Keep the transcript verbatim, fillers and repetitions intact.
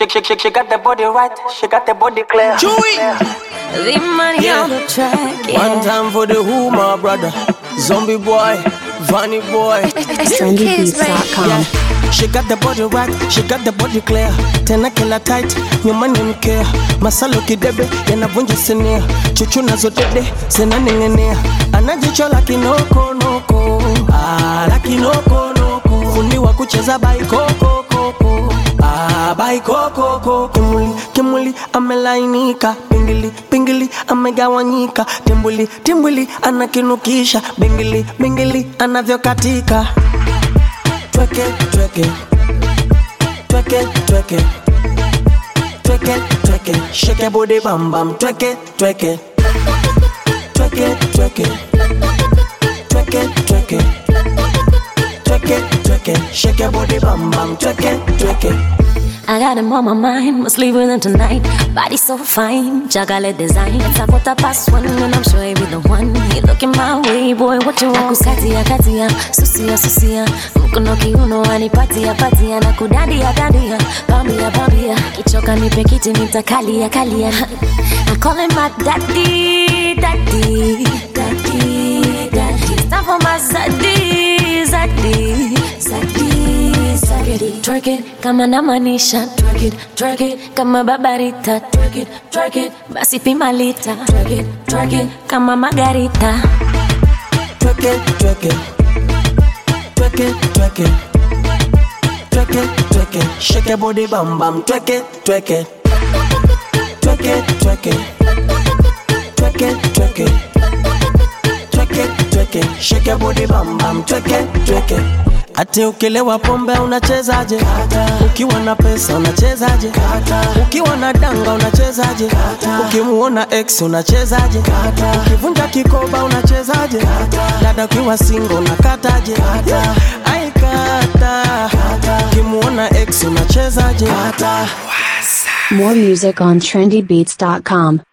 She, she, she, she got the body right, she got the body clear. Chewy. The money yeah. on the track, yeah. One time for the who, my brother. Zombie boy, Vanny boy. trendy beats dot com. Yeah. She got the body right, she got the body clear. Tena kila tight, nyuma nimkea. Masalo kidebe, yanavunja sinia. Chuchu nazo dede, zinaning'enea. Anajicho la kinoko noko. Ah, la kinoko noko. Fundi wa kucheza baikoko koko. Ah, baikoko koko. Kimuli, kimuli, amelainika. Pingili, pingili, amegawanyika. Timbuli, timbuli, anakinukisha. Bingili, bingili, anavyokatika. Tweke, tweke, tweke, tweke, tweke, tweke, shake your body bam bam, tweke, tweke, tweke, tweke, tweke, tweke, tweke, tweke, shake your body bam bam, tweke, tweke. I got him on my mind, must leave with him tonight. Body so fine, Jagale design. It's a quarter past one and I'm sure he'll be the one. You looking my way, boy, what you want? Kukatia, katia, susia, susia. Mkono kiuno, anipatia, patia. Nakudadia, dadia, bambia, bambia. Kichoka nipe kiti, nitakalia, kalia. I call him my daddy, daddy, daddy, daddy. It's time for my zaddy, zaddy, zaddy. Twerk it, kama namanisha. Twerk it, twerk it, kama babarita. Twerk it, twerk it, basi pimalita. Twerk it, twerk it, kama margarita. Twerk it, twerk it, twerk it, twerk it, twerk it, twerk it, shake your body bam bam. Twerk it, twerk it, twerk it, twerk it, twerk it, twerk it, twerk it, twerk it, shake your body bam bam. Twerk it, twerk it. Ati ukilewa pombe unachezaje? Ukiwa na pesa unachezaje? Ukiwa na danga unachezaje? Ukimuona ex unachezaje? Ukivunja kikoba unachezaje? Dada ukiwa single unakataje? Ai kata. Ukimuona ex unachezaje? More music on trendy beats dot com.